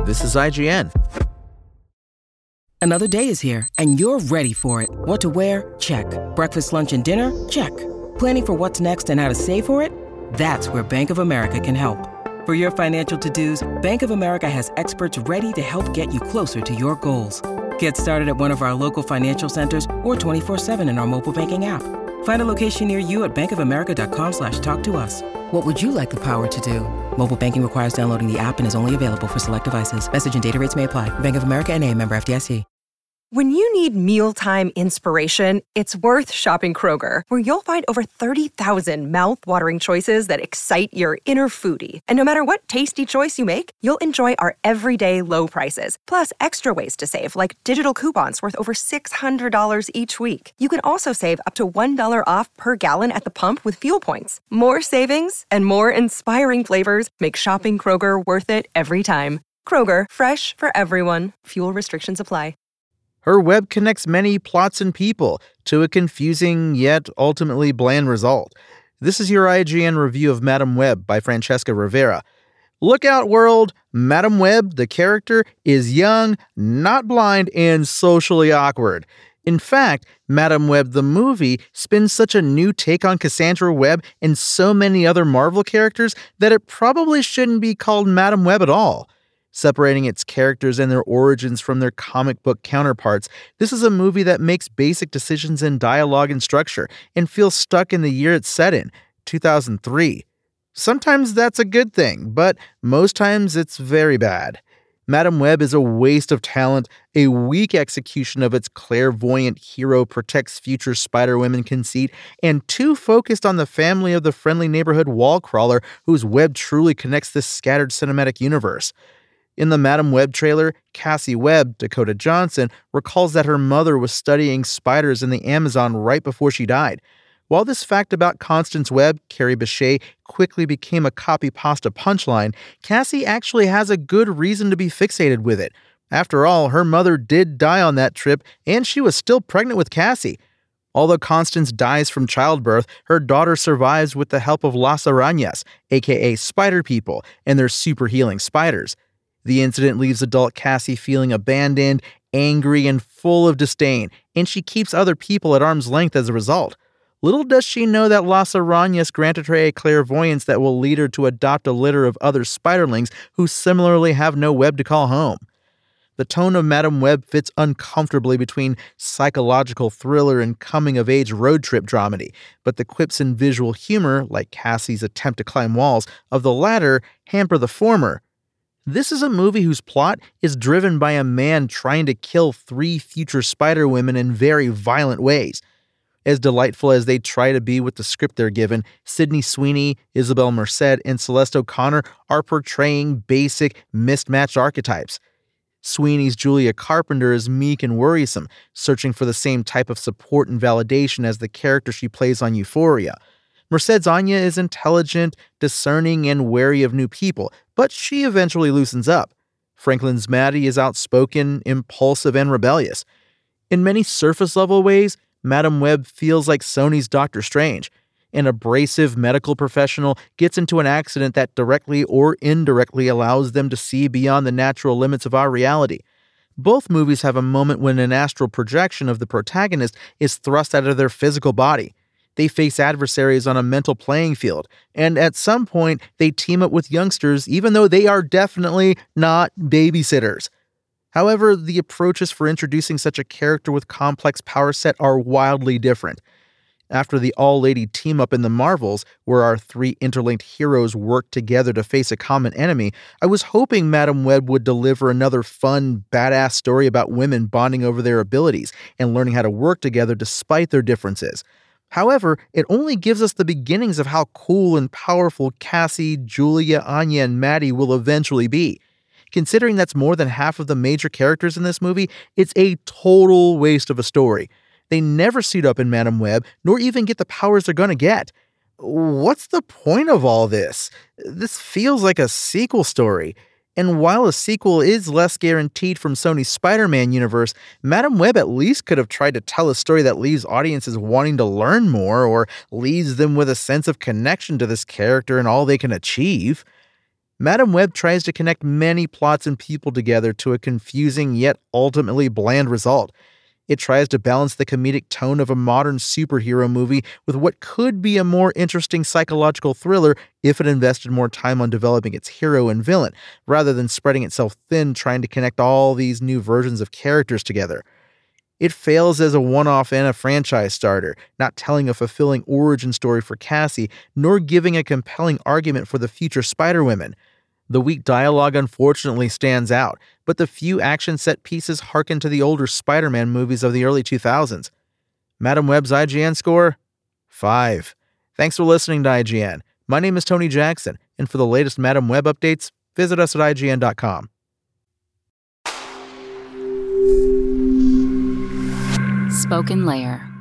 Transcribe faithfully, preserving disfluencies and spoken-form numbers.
this is I G N. Another day is here, and you're ready for it. What to wear? Check. Breakfast, lunch, and dinner? Check. Planning for what's next and how to save for it? That's where Bank of America can help. For your financial to-dos, Bank of America has experts ready to help get you closer to your goals. Get started at one of our local financial centers or twenty-four seven in our mobile banking app. Find a location near you at bankofamerica.com slash talk to us. What would you like the power to do? Mobile banking requires downloading the app and is only available for select devices. Message and data rates may apply. Bank of America N A, member F D I C. When you need mealtime inspiration, it's worth shopping Kroger, where you'll find over thirty thousand mouth-watering choices that excite your inner foodie. And no matter what tasty choice you make, you'll enjoy our everyday low prices, plus extra ways to save, like digital coupons worth over six hundred dollars each week. You can also save up to one dollar off per gallon at the pump with fuel points. More savings and more inspiring flavors make shopping Kroger worth it every time. Kroger, fresh for everyone. Fuel restrictions apply. Her web connects many plots and people to a confusing yet ultimately bland result. This is your I G N review of Madame Web by Francesca Rivera. Look out, world! Madame Web, the character, is young, not blind, and socially awkward. In fact, Madame Web the movie spins such a new take on Cassandra Webb and so many other Marvel characters that it probably shouldn't be called Madame Web at all. Separating its characters and their origins from their comic book counterparts, this is a movie that makes basic decisions in dialogue and structure and feels stuck in the year it's set in, two thousand three. Sometimes that's a good thing, but most times it's very bad. Madame Web is a waste of talent, a weak execution of its clairvoyant hero protects future Spider-Women conceit, and too focused on the family of the friendly neighborhood wall crawler whose web truly connects this scattered cinematic universe. In the Madame Web trailer, Cassie Webb, Dakota Johnson, recalls that her mother was studying spiders in the Amazon right before she died. While this fact about Constance Webb, Carrie Bechet, quickly became a copy-pasta punchline, Cassie actually has a good reason to be fixated with it. After all, her mother did die on that trip, and she was still pregnant with Cassie. Although Constance dies from childbirth, her daughter survives with the help of Las Arañas, aka Spider People, and their super healing spiders. The incident leaves adult Cassie feeling abandoned, angry, and full of disdain, and she keeps other people at arm's length as a result. Little does she know that Las Arañas granted her a clairvoyance that will lead her to adopt a litter of other spiderlings who similarly have no web to call home. The tone of Madame Web fits uncomfortably between psychological thriller and coming-of-age road trip dramedy, but the quips and visual humor, like Cassie's attempt to climb walls, of the latter hamper the former. This is a movie whose plot is driven by a man trying to kill three future Spider-Women in very violent ways. As delightful as they try to be with the script they're given, Sydney Sweeney, Isabel Merced, and Celeste O'Connor are portraying basic, mismatched archetypes. Sweeney's Julia Carpenter is meek and worrisome, searching for the same type of support and validation as the character she plays on Euphoria. Merced's Anya is intelligent, discerning, and wary of new people, but she eventually loosens up. Franklin's Maddie is outspoken, impulsive, and rebellious. In many surface-level ways, Madame Web feels like Sony's Doctor Strange. An abrasive medical professional gets into an accident that directly or indirectly allows them to see beyond the natural limits of our reality. Both movies have a moment when an astral projection of the protagonist is thrust out of their physical body. They face adversaries on a mental playing field, and at some point, they team up with youngsters even though they are definitely not babysitters. However, the approaches for introducing such a character with complex power set are wildly different. After the all-lady team-up in the Marvels, where our three interlinked heroes work together to face a common enemy, I was hoping Madame Web would deliver another fun, badass story about women bonding over their abilities and learning how to work together despite their differences. However, it only gives us the beginnings of how cool and powerful Cassie, Julia, Anya, and Maddie will eventually be. Considering that's more than half of the major characters in this movie, it's a total waste of a story. They never suit up in Madame Web, nor even get the powers they're gonna get. What's the point of all this? This feels like a sequel story. And while a sequel is less guaranteed from Sony's Spider-Man universe, Madame Web at least could have tried to tell a story that leaves audiences wanting to learn more or leaves them with a sense of connection to this character and all they can achieve. Madame Web tries to connect many plots and people together to a confusing yet ultimately bland result. It tries to balance the comedic tone of a modern superhero movie with what could be a more interesting psychological thriller if it invested more time on developing its hero and villain, rather than spreading itself thin trying to connect all these new versions of characters together. It fails as a one-off and a franchise starter, not telling a fulfilling origin story for Cassie, nor giving a compelling argument for the future Spider-Women. The weak dialogue unfortunately stands out, but the few action set pieces harken to the older Spider-Man movies of the early two thousands. Madame Web's I G N score? five. Thanks for listening to I G N. My name is Tony Jackson, and for the latest Madame Web updates, visit us at I G N dot com. Spoken Layer.